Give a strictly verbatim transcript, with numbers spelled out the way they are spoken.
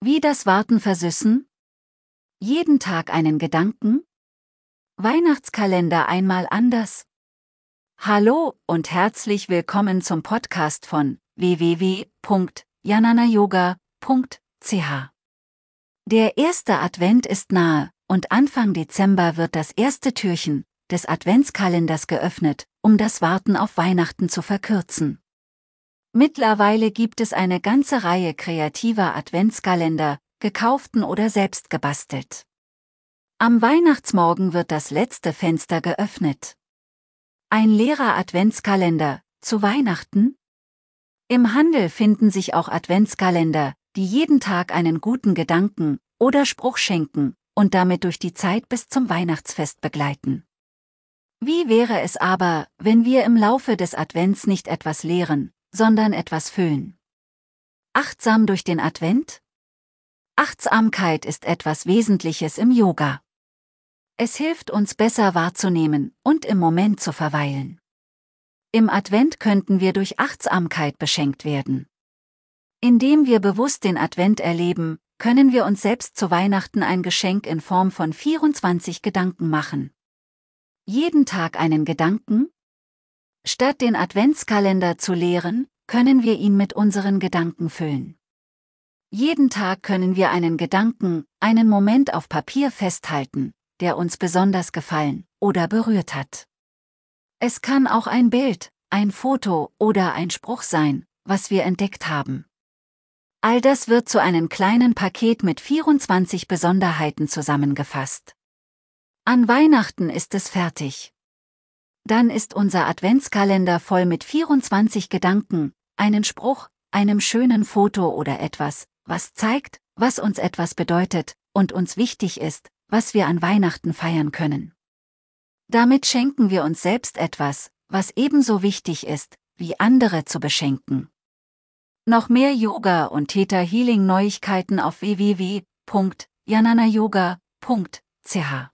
Wie das Warten versüßen? Jeden Tag einen Gedanken? Weihnachtskalender einmal anders? Hallo und herzlich willkommen zum Podcast von w w w punkt janana yoga punkt c h. Der erste Advent ist nahe und Anfang Dezember wird das erste Türchen des Adventskalenders geöffnet, um das Warten auf Weihnachten zu verkürzen. Mittlerweile gibt es eine ganze Reihe kreativer Adventskalender, gekauften oder selbst gebastelt. Am Weihnachtsmorgen wird das letzte Fenster geöffnet. Ein leerer Adventskalender, zu Weihnachten? Im Handel finden sich auch Adventskalender, die jeden Tag einen guten Gedanken oder Spruch schenken und damit durch die Zeit bis zum Weihnachtsfest begleiten. Wie wäre es aber, wenn wir im Laufe des Advents nicht etwas leeren, sondern etwas füllen? Achtsam durch den Advent? Achtsamkeit ist etwas Wesentliches im Yoga. Es hilft uns besser wahrzunehmen und im Moment zu verweilen. Im Advent könnten wir durch Achtsamkeit beschenkt werden. Indem wir bewusst den Advent erleben, können wir uns selbst zu Weihnachten ein Geschenk in Form von vierundzwanzig Gedanken machen. Jeden Tag einen Gedanken? Statt den Adventskalender zu leeren, können wir ihn mit unseren Gedanken füllen. Jeden Tag können wir einen Gedanken, einen Moment auf Papier festhalten, der uns besonders gefallen oder berührt hat. Es kann auch ein Bild, ein Foto oder ein Spruch sein, was wir entdeckt haben. All das wird zu einem kleinen Paket mit vierundzwanzig Besonderheiten zusammengefasst. An Weihnachten ist es fertig. Dann ist unser Adventskalender voll mit vierundzwanzig Gedanken, einen Spruch, einem schönen Foto oder etwas, was zeigt, was uns etwas bedeutet und uns wichtig ist, was wir an Weihnachten feiern können. Damit schenken wir uns selbst etwas, was ebenso wichtig ist, wie andere zu beschenken. Noch mehr Yoga und Theta Healing Neuigkeiten auf w w w punkt janana yoga punkt c h.